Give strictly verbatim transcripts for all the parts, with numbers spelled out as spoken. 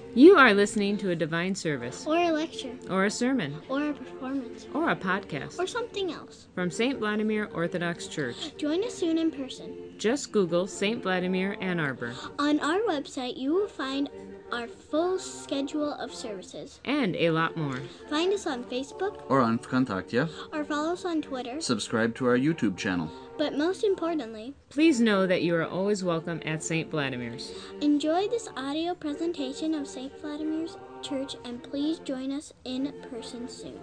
You are listening to a divine service, or a lecture, or a sermon, or a performance, or a podcast, or something else from Saint Vladimir Orthodox Church. Join us soon in person. Just Google Saint Vladimir Ann Arbor. On our website, you will find our full schedule of services. And a lot more. Find us on Facebook. Or on Vkontakte. Or follow us on Twitter. Subscribe to our YouTube channel. But most importantly, please know that you are always welcome at Saint Vladimir's. Enjoy this audio presentation of Saint Vladimir's Church, and please join us in person soon.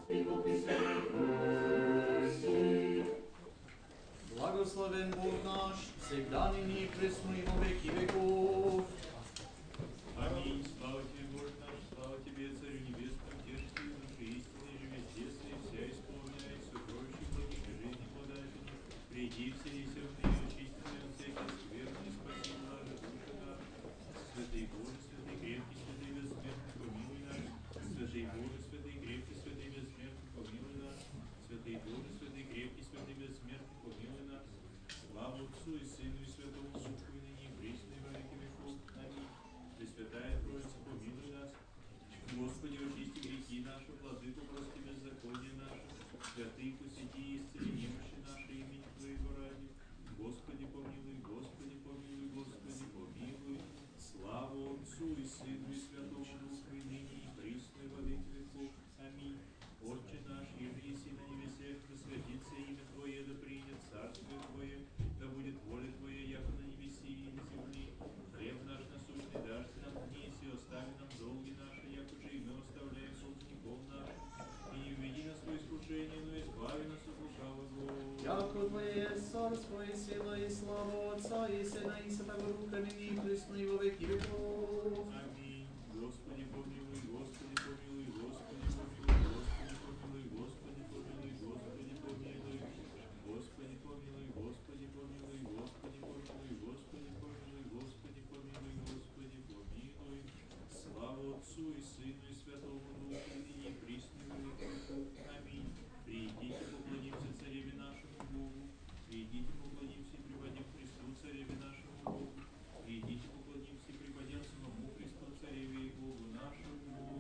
Благословен Бог наш, всегда ныне и присно и во веки веков. Аминь. Слава тебе, Боже наш, слава тебе, Царю Небесный, Утешитель души истины, живи здесь и вся исполняй сокровища благих и жизни подателей. Приди, вселися в ныне, очистенные от всяких скверны, спаси блажи души наши. Святый Боже, святый крепкий, святый бессмертный, помилуй нас. Святый Боже, святый крепкий, святый бессмертный, помилуй нас. Святый Боже, святый крепкий, святый бессмертный, помилуй нас. Слава Отцу и Сыну и Святому Духу, и ныне и присно и во веки веков. Аминь. Пресвятая Троица, помилуй нас. Господи, очисти грехи наши, владыку, прости беззаконие наше. Святых посети и исцели немощи наши, имени Твоего ради. Господи, помилуй, Господи, помилуй, Господи, помилуй. Слава Отцу и Сыну и Святому Духу, и ныне и присно и во веки веков. Аминь. Отче наш, еже еси на небесех, да святится имя Твое, да придет царствие Твое, да будет воля Твоя, яко на небеси и на земли. Хлеб наш насущный дашь нам днесь, и остави нам долги наши, яко же и мы оставляем должников наших. И не введи нас в искушение, но избави нас от лукавого. Яко Твое есть царство и сила и слава Отца и Сына и Святого Духа, ныне и присно и во веки веков. Аминь. Господи, помилуй, Господи, помилуй, Господи, помилуй, Господи, помилуй, Господи, помилуй, Господи, помилуй. Господи, помилуй, Господи, помилуй, Господи, помилуй, Господи, помилуй, Господи, помилуй, Господи, помилуй. Слава Отцу и Сыну и Святому Духу, и ныне и присно и во веки веков. Аминь. Придите, поклонимся Цареве нашему Богу. Придите, поклонимся и преподем Христу, Цареве нашему Богу. Придите, поклонимся и преподем самому Христу, Цареве и Богу нашему.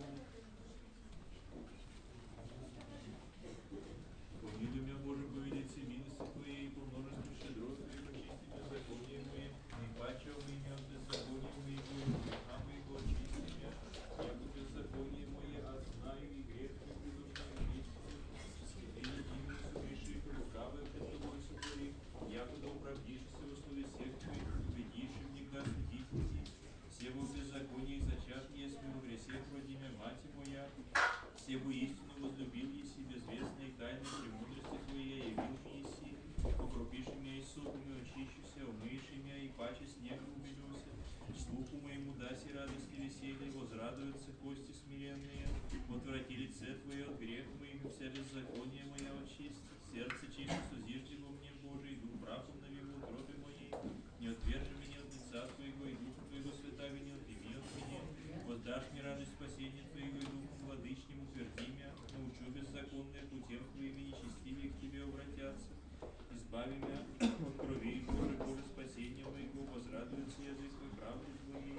Помилуй меня, Боже, по велице милости Твоей, по множеству щедрот Твоих, очисти беззаконие мое, не паче умыми от беззакония моего, и греха моего очисти меня, яко беззаконие мое отзнаю, и грех мой придушаю вечно. И ты единый согрешишь, и лукавое пред Тобой сотворив, якуда управдишься во слове всех Твоих, убедишь и всегда судить пути. Все бы в беззаконии зачат, если во гресе вроде имя мати моя, все бы истину возлюбил, еси безвестной тайны премудрости Твоей явил еси, покропишь меня и соком и очищуся, умыешь меня и паче снега убедуся. Слуху моему даси радость и веселье, возрадуются кости смиренные, отврати лице Твое от грех моих, и вся беззаконие моя очисти. Сердце чисто сузижди во мне, Боже, и дух прахом навею в утробе моей. Не отвержи меня от лица Твоего, и Духа Твоего святаго не отними от меня. Воздашь мне радость спасения Твоего, и Духом владычним утверди меня. Научу беззаконные путем Твоими, нечестивые к Тебе обратятся. Избави меня от крови, Боже, Боже, спасения моего, возрадуется язык Твой правды Твоей.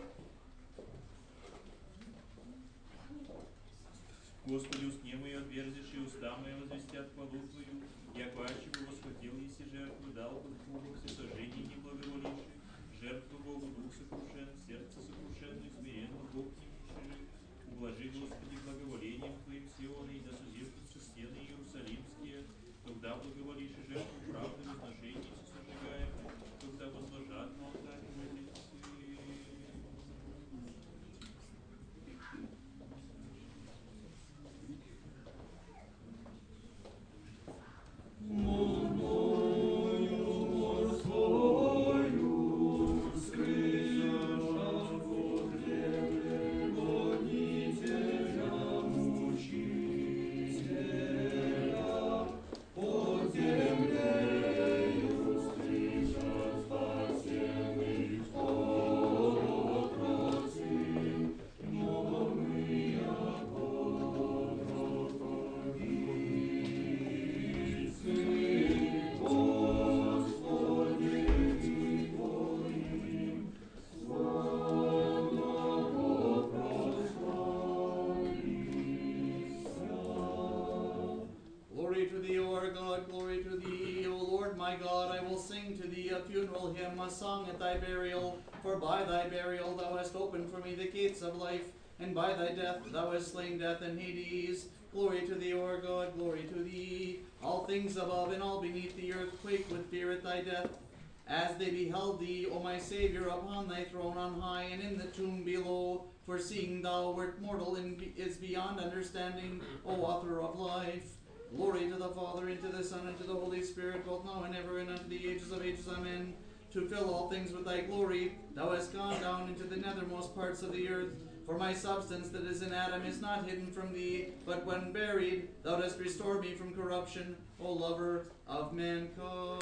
Господи, устне мои отверзишь, и уста мои возвестят хвалу Твою, яко аще бы восхотел еси sing to thee a funeral hymn, a song at thy burial. For by thy burial thou hast opened for me the gates of life, and by thy death thou hast slain death and Hades. Glory to thee, O God, glory to thee. All things above and all beneath the earth quake with fear at thy death, as they beheld thee, O my Saviour, upon thy throne on high, and in the tomb below. For seeing thou wert mortal and be- is beyond understanding, O author of life. Glory to the Father, and to the Son, and to the Holy Spirit, both now and ever, and unto the ages of ages. Amen. To fill all things with thy glory, thou hast gone down into the nethermost parts of the earth. For my substance that is in Adam is not hidden from thee, but when buried, thou dost restore me from corruption, O lover of mankind.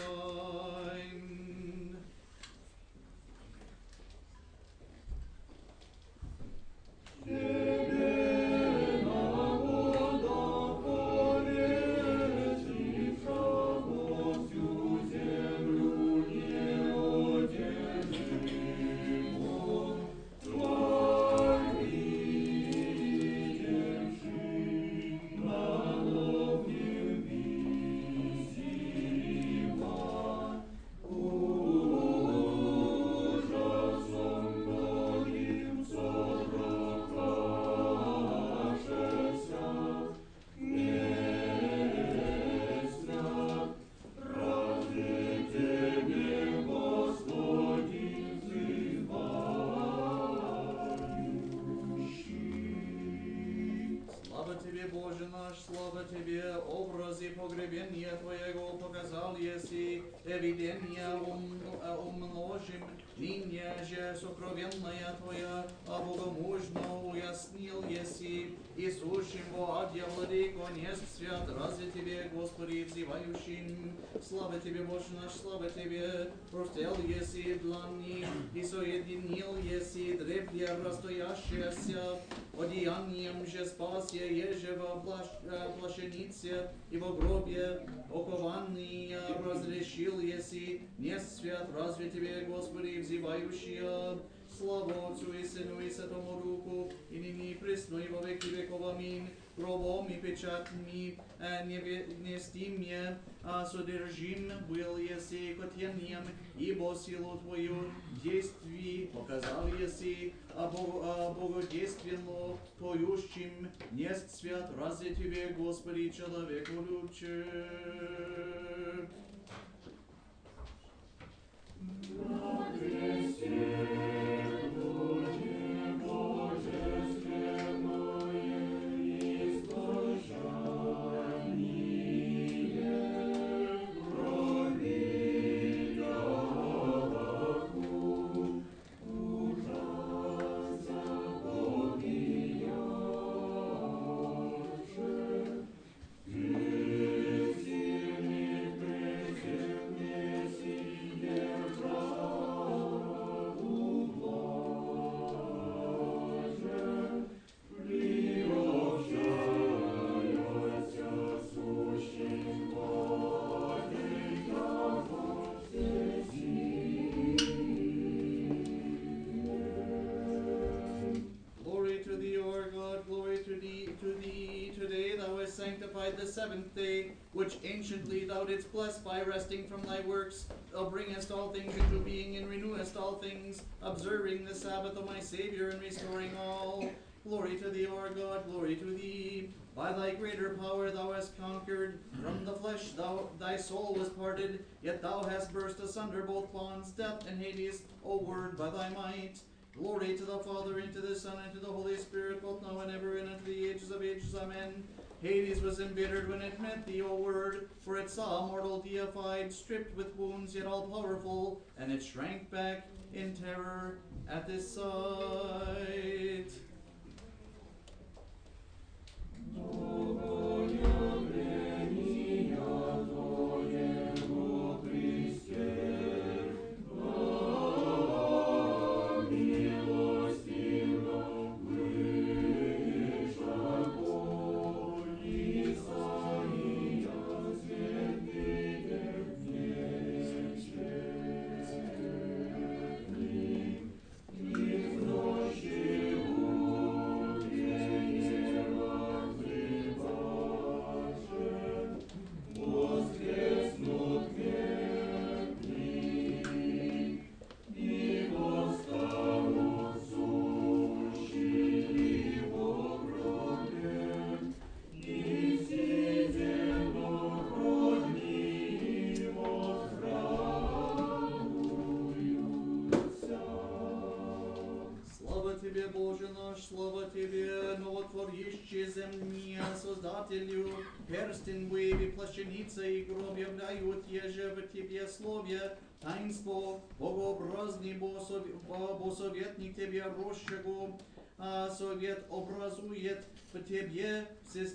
Боже наш, слава Тебе, образи погребения Твоего показал еси, эвидения ум, умножим, ныне же сокровенная Твоя, а богомужно уяснил еси, и сущим во аде владыко нест свят, разве Тебе, Господи, взывающим, слава Тебе, Боже наш, слава Тебе, простел еси длани, и соединил еси древья расстоящиеся, одеянием же спас я еже во плащанице и во гробе окованный разрешил еси, не свят, разве Тебе, Господи, взывающие, слава Отцу и Сыну и Святому Духу, и ныне и присно и во веки веков. Аминь. Гробом и печатми нестимье, а содержим был еси хотением, ибо силу Твою действий показал еси, а богодейственно поющим нест свят, разве Тебе, Господи, человеку любче. The seventh day, which anciently thou didst bless by resting from thy works, thou bringest all things into being and renewest all things, observing the Sabbath, O my Saviour, and restoring all. Glory to thee, O our God, glory to thee. By thy greater power thou hast conquered, from the flesh thou, thy soul was parted, yet thou hast burst asunder both bonds, death and Hades, O Word, by thy might. Glory to the Father, and to the Son, and to the Holy Spirit, both now and ever, and unto the ages of ages. Amen. Hades was embittered when it met thee, O Word, for it saw mortal deified, stripped with wounds, yet all-powerful, and it shrank back in terror at this sight. наш, слава Тебе, новотворящий земные Создателю, перстень выяви, плащаница и гроб являют еже в Тебе слове, таинство, богообразный богосоветник Тебе росшего, а совет образует в Тебе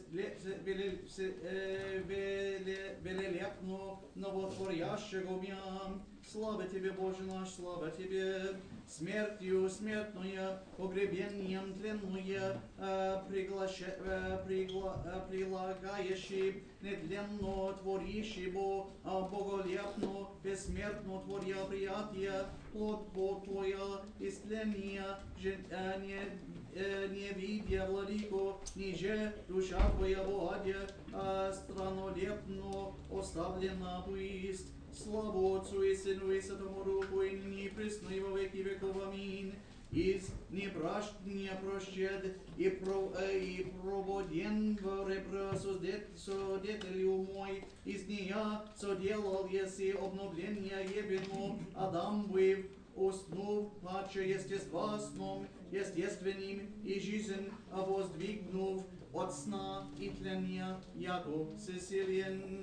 велелепно новотворящего мя. Слава Тебе, Боже наш, слава Тебе, смертью смертную, погребением тленную, э, приглаша, э, пригла, э, прилагающий, нетленно творящий Бо, э, боголепно, бессмертно творя приятия, плод Бог Твоя, истления, э, не, э, не видя владыко, ниже душа Твоя Богадя, э, странолепно оставлена пусть. Славу Отцу и Сыну и Святому Духу, и ныне и присно и во веки веков. Аминь. Из непращ, непрощед и, про, э, и прободен в ребра содетелю мой, из нея соделал еси обновление ебено, Адам вив, уснув, паче естества сном, естественным и жизнь воздвигнув от сна и тления, яко всесилен.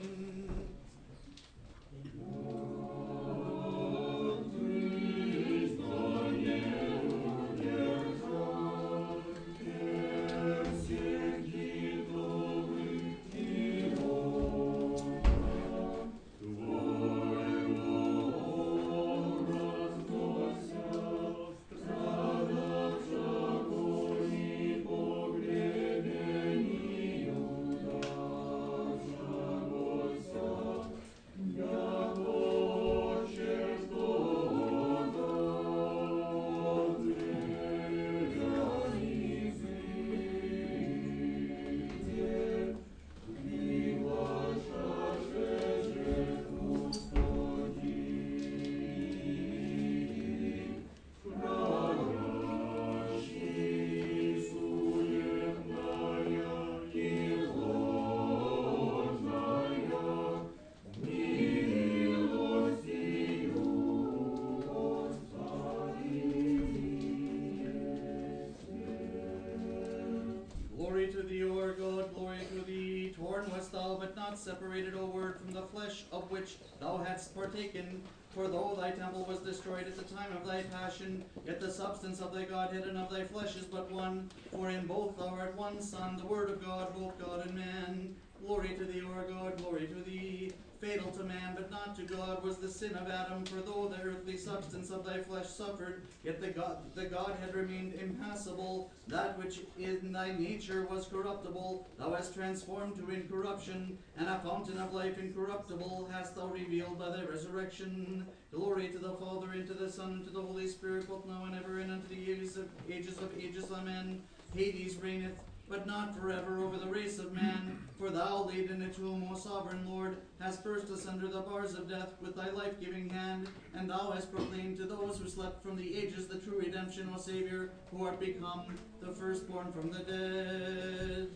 Separated, O Word, from the flesh of which thou hadst partaken. For though thy temple was destroyed at the time of thy passion, yet the substance of thy Godhead and of thy flesh is but one. For in both thou art one Son, the Word of God, both God and man. Glory to thee, O our God, glory to thee. Fatal to man, but not to God, was the sin of Adam. For though the earthly substance of thy flesh suffered, yet the God, the Godhead remained impassible. That which in thy nature was corruptible, thou hast transformed to incorruption, and a fountain of life incorruptible hast thou revealed by thy resurrection. Glory to the Father, and to the Son, and to the Holy Spirit, both now and ever, and unto the ages of ages of ages. Amen. Hades reigneth, but not forever, over the race of man. For thou, laid in a tomb, O sovereign Lord, hast burst asunder the bars of death with thy life-giving hand, and thou hast proclaimed to those who slept from the ages the true redemption, O Savior, who art become the firstborn from the dead.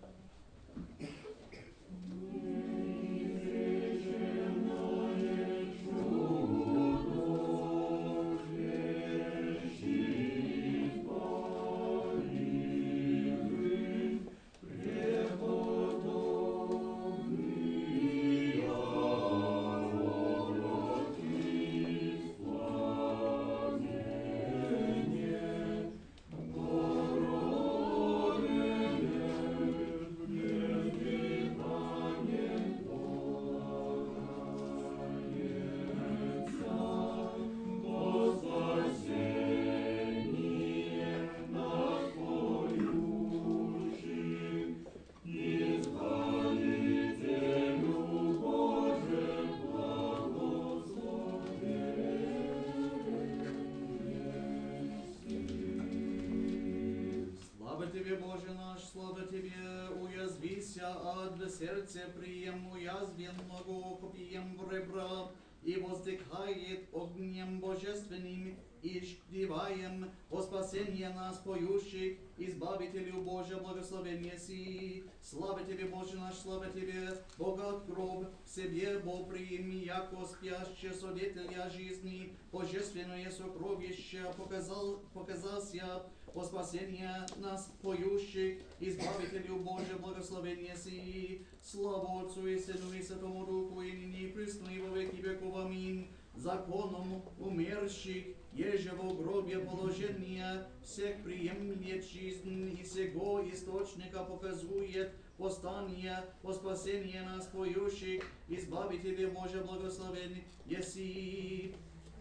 Сердце прием уязвленного копьем в ребра, и воздыхает огнем божественным, издеваем, о спасение нас поющих, избавителю Божия, благословение си. Слава Тебе, Боже наш, слава Тебе, богат гроб, в себе Бог прими, яко спяще свидетеля жизни, божественное сокровище показал, показался, о спасение нас поющих, избавителю Божия, благословение си. Слава Отцу и Сыну и Святому Духу, и ныне и присно и во веки веков. Аминь. Законом умерших, еже в гробе положения, всех приемлет жизнь, и сего источника показует восстание, о спасение нас поющих, избавителе Божия, благословен еси.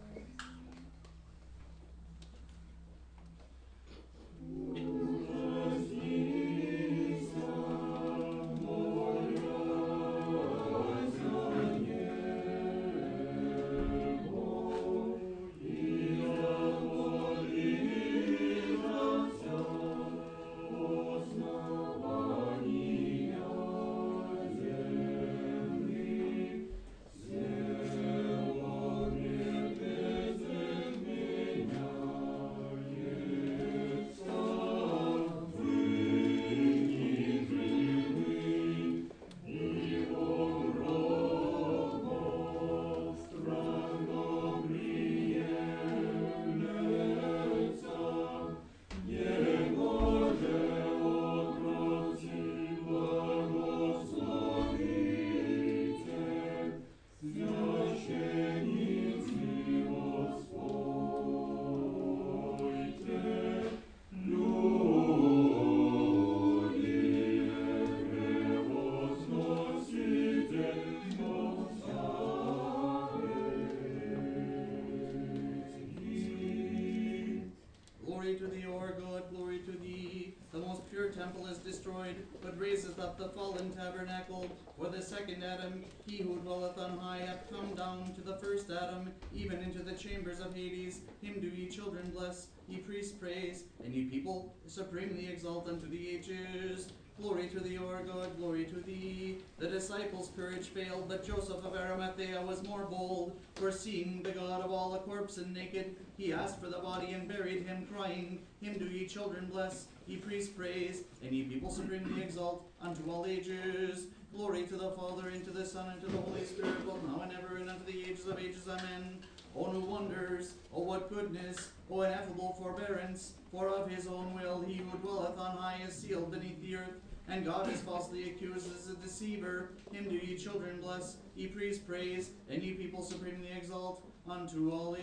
But raises up the fallen tabernacle. For the second Adam, he who dwelleth on high, hath come down to the first Adam, even into the chambers of Hades. Him do ye children bless, ye priests praise, and ye people supremely exalt unto the ages. Glory to thee, our God, glory to thee. The disciples' courage failed, but Joseph of Arimathea was more bold. For seeing the God of all a corpse and naked, he asked for the body and buried him, crying, Him do ye children bless, ye priests praise, and ye people supremely exalt unto all ages. Glory to the Father, and to the Son, and to the Holy Spirit, both now and ever, and unto the ages of ages. Amen. O new wonders, O what goodness, O ineffable forbearance, for of his own will he who dwelleth on high is sealed beneath the earth, and God is falsely accused as a deceiver. Him do ye children bless, ye priests praise, and ye people supremely exalt unto all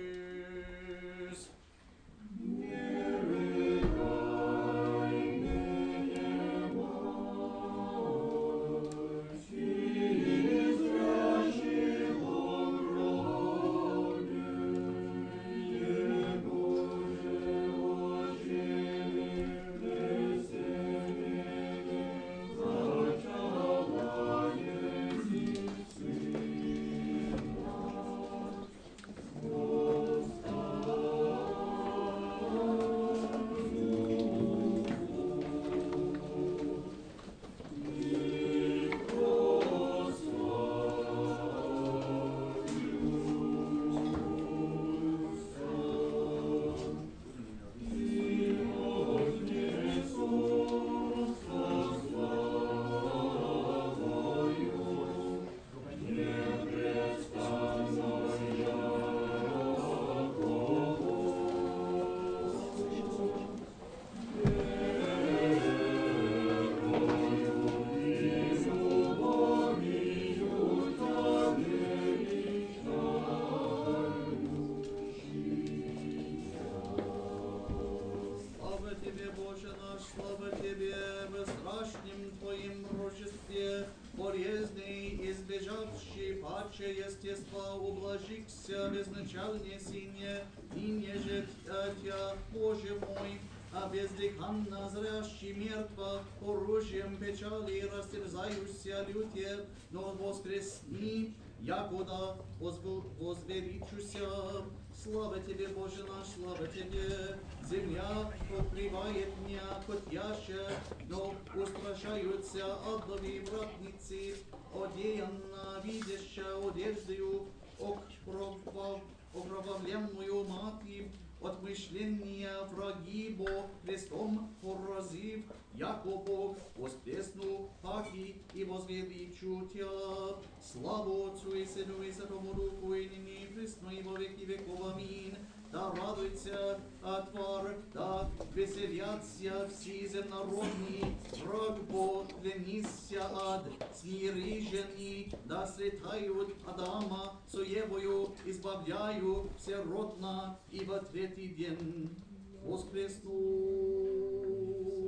ages. Естества ублажихся безначальнее сине, и неже Тя, Боже мой, а бездыханно зрящий мертво, оружием печали растерзающся люте, но воскресни, якуда возвеличуся. Слава Тебе, Боже наш, слава Тебе. Земля покрывает меня котяща, но устрашаются адови вратницы, одеянна видяща одеждою, окровав, окровавленную Матерь, от мышления враги Бог Христом поразив, яко Бог воскресну, паки и возвеличу Тя. Славу Отцу и Сыну и Святому Духу, и ныне и присно и во веки веков. Аминь. Да радуется отвар, да веселятся все земнородни, враг Бог пленися ад, смирижени, да сретают Адама, соевою избавляю всеродно, и во третий день воскресну.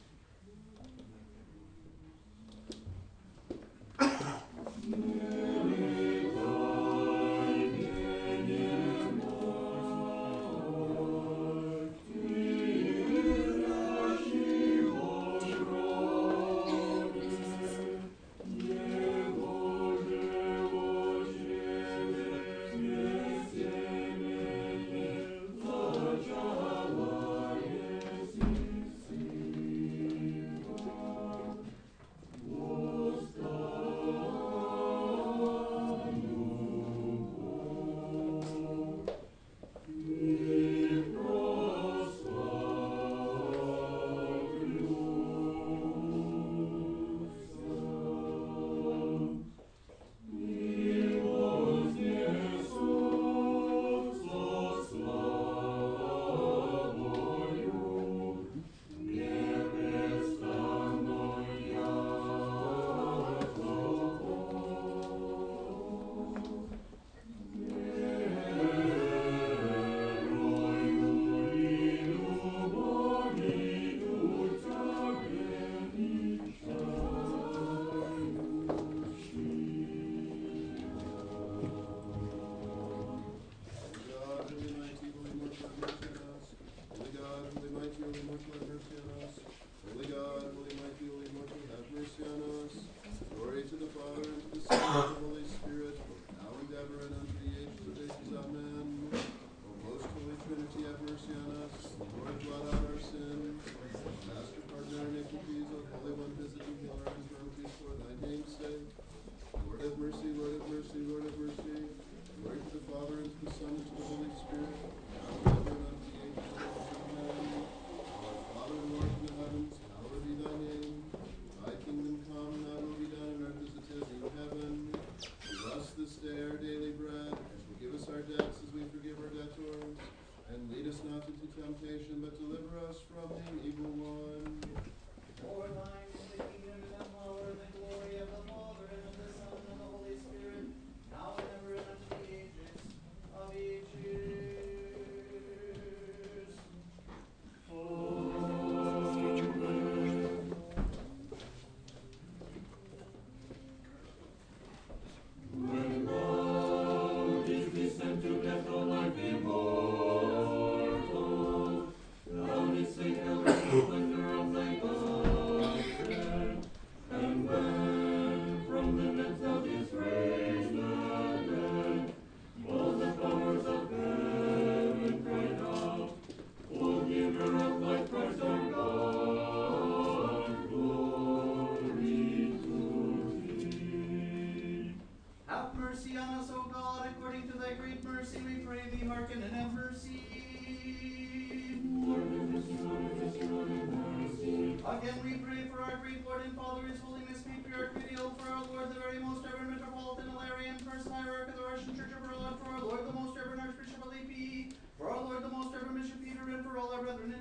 Again we pray for our great Lord and Father, His Holiness, Patriarch Video, for our Lord, the very most reverend Metropolitan Hilarion, First Hierarch of the Russian Church of our Lord, for our Lord, the most reverend Archbishop of Lepi, for our Lord, the most reverend Bishop Peter, and for all our brethren in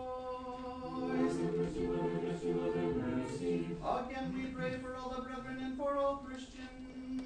Christ. Again we pray for all the brethren and for all Christians.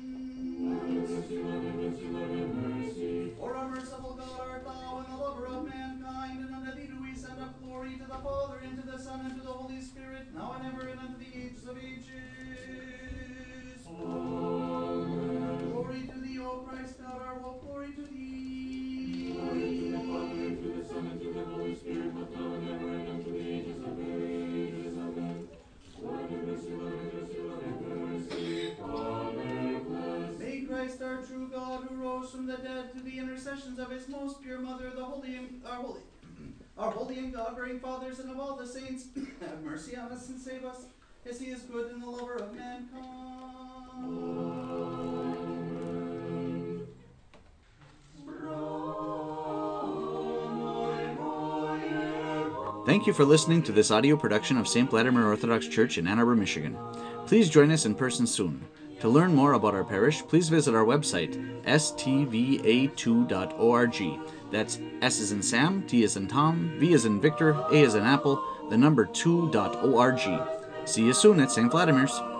For our merciful God art thou, and the lover of mankind, and unto thee do we send up glory to the Father, and to the Son, and to the Holy Spirit, now and ever, and unto the ages of ages. Amen. Glory to thee, O Christ, God our hope, glory to thee. Glory to the Father, and to the Son, and to the Holy Spirit, both now and ever, and unto the ages of ages. Amen. Lord have mercy, Lord have mercy, Lord have mercy, Father bless. May Christ, our true God, who rose from the dead, to the intercessions of His most pure Mother, the Holy, and, our Holy, our holy and God-bearing fathers, and of all the saints, have mercy on us and save us, as He is good and the lover of mankind. Amen. Thank you for listening to this audio production of Saint Vladimir Orthodox Church in Ann Arbor, Michigan. Please join us in person soon. To learn more about our parish, please visit our website, s t v a two dot org. That's S as in Sam, T as in Tom, V as in Victor, A as in Apple, the number two dot org. See you soon at Saint Vladimir's.